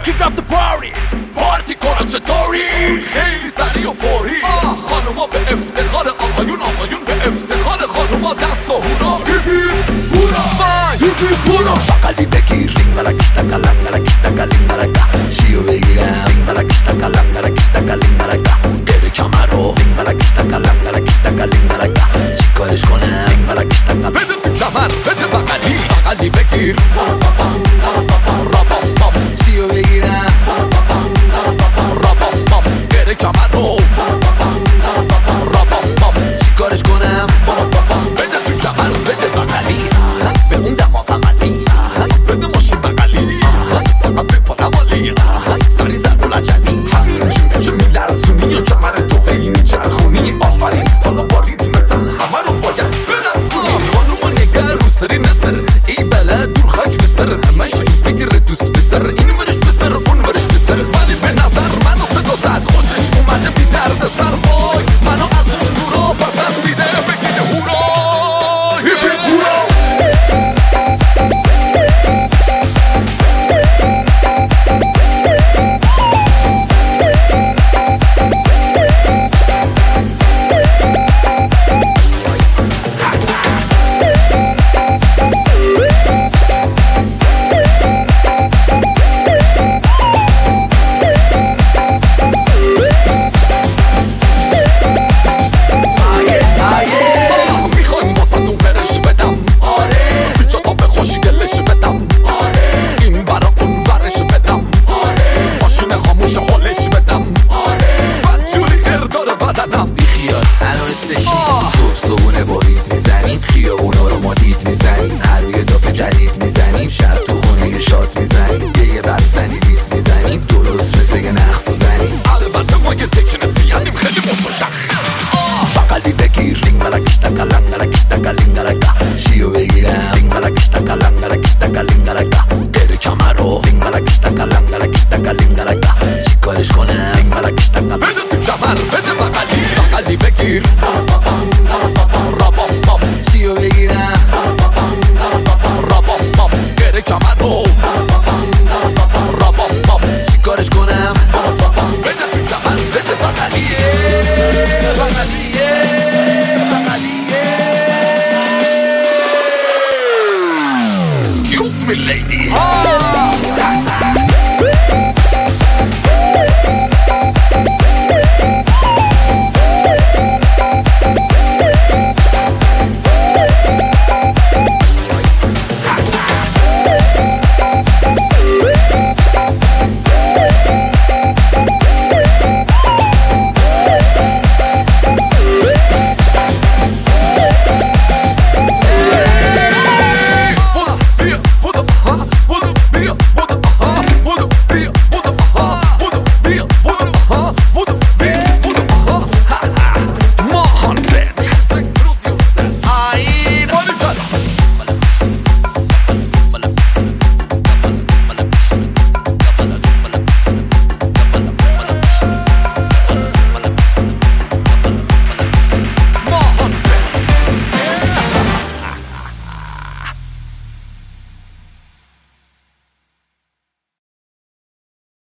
Kick up the party پارتی کنن چطوری خیلی سریع و فوری خانوما به افتخار آقایون آقایون به افتخار خانوما دست و هورا هیپی هورا هیپی هورا بغلی بگیر رینگ مرکشتا کلم مرکشتا کلیم مرکا چیو بگیرم رینگ مرکشتا کلم مرکشتا کلیم مرکا گره کمرو رینگ مرکشتا کلم مرکشتا کلیم مرکا چی کارش کنم رینگ مرکشتا کلم بده تو کمر بده بغلی بگیر چیو بگیرم گره کمرو چی کارش کنم بده تو کمر بده بغلی به اون دماغ عملی بده ماشین بغلی فقط بپارم عالی سری زد و لجلی همینجوری که میلرزونی یا کمر تو هی میچرخونی آفرین حالا با ریتمتن همه رو باید برسونی خانوما نگر رو سری نسر ای بلد دور خاک بسر همش فکر دوست بسر این ورش بسر اون ورش بسر ولی به نظر منو صدا زد خوشش اومده بی درد سر وای منو از اون دورا پسند دیده بگیده هورا هیپی هورا صبحونه با ریت میزنیم خیابونا رو ما دید میزنیم هر روی دافه جدید میزنیم شب تو خونه یه شات میزنیم یه بستنی لیست میزنیم درست مثل یه نقص زنیم البته ما یه تکنسی هنیم خیلی متشخص بغلی بگیر رینگ مرکشتا کلم مرکشتا کلیم مرکا چیو بگیرم رینگ مرکشتا کلم مرکشتا کلیم مرکا گره کمرو رینگ مرکشتا کلم مرکشتا کلیم مرکا چی کارش کنم رینگ مرکشتا کلم بده تو کمر بده بغلی بگیر چیو بگیرم گره کمرو چی کارش کنم بده تو کمر بده بغلیه Excuse me lady